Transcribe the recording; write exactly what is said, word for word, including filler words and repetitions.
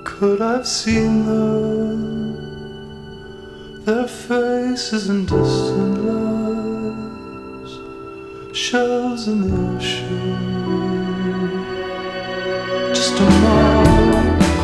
Could I've seen them, their faces in distant lives, shells in the ocean.